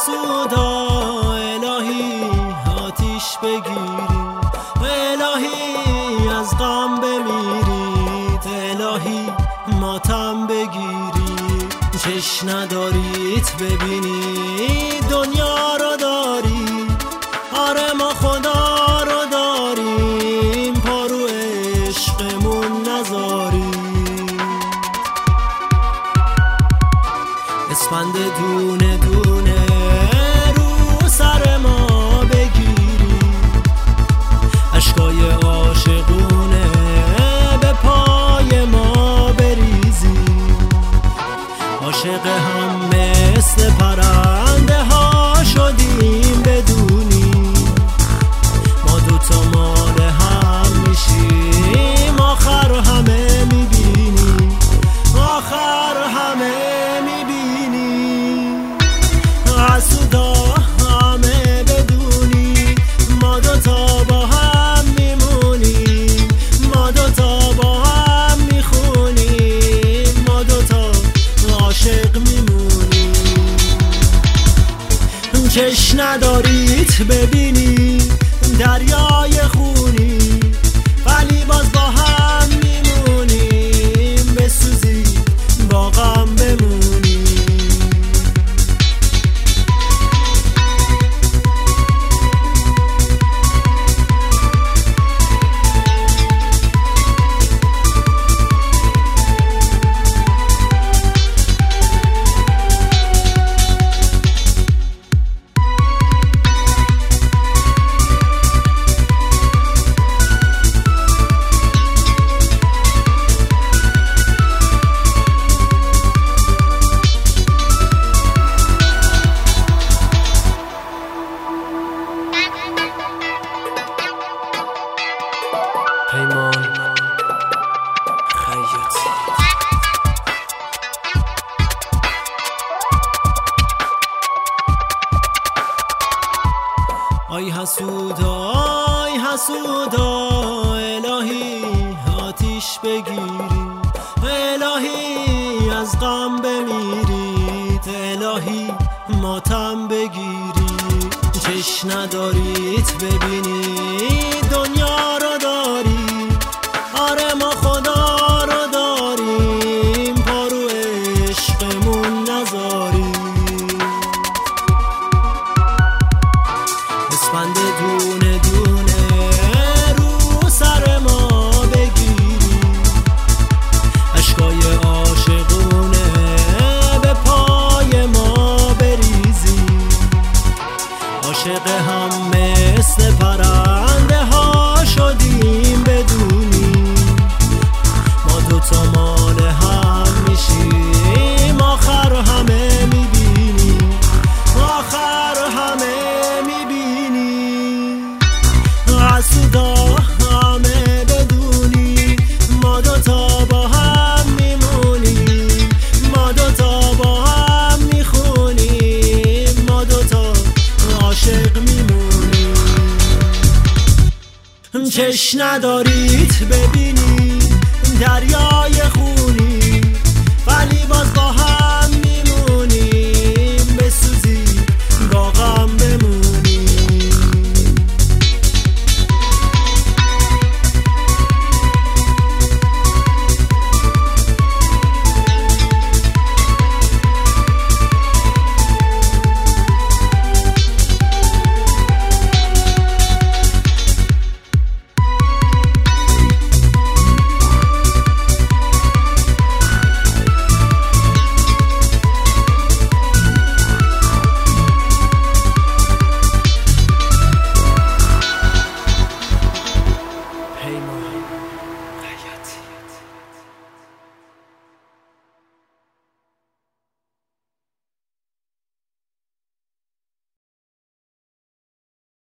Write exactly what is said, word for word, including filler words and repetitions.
حسودا الهی آتیش بگیری، الهی از غم بمیرید، الهی ماتم بگیری. چش ندارید ببینی دنیا رو داری، آره ما خدا رو داریم، پا رو عشقمون نذاریم. اسفند دونه دونه رو سر ما بگیری، اشکای عاشقونه به پای ما بریزی. عاشق هم مثل پرنده ها شدیم بدونی، ما دوتا مال هم میشیم، آخر همه میبینی، آخر همه میبینی. حسودا همه بدونی ما دوتا با هم میمونیم، ما دوتا با هم میخونیم، ما دوتا عاشق میمونیم. چش ندارید ببینی دریای خونی، ولی باز با هم میمونیم، بسوزی با غم بمونیم. پیمان خیاطی. آی حسودا آی حسودا الهی آتیش بگیری، الهی از غم بمیرید، الهی ماتم بگیری. چش ندارید ببینی دنیا رو داری، آره ما خدا رو داریم، پا رو عشقمون نذاریم. اسفند دونه دونه رو سر ما بگیری، اشکای عاشقونه به پای ما بریزی. عاشق هم مثل پرنده ها شدیم بدونی، ما دوتا مال هم میشیم، آخر همه میبینی، آخر همه میبینی. حسودا همه بدونی ما دوتا با هم میمونیم، ما دوتا با هم میخونیم، ما دوتا عاشق میمونیم. چش ندارید ببینی دریای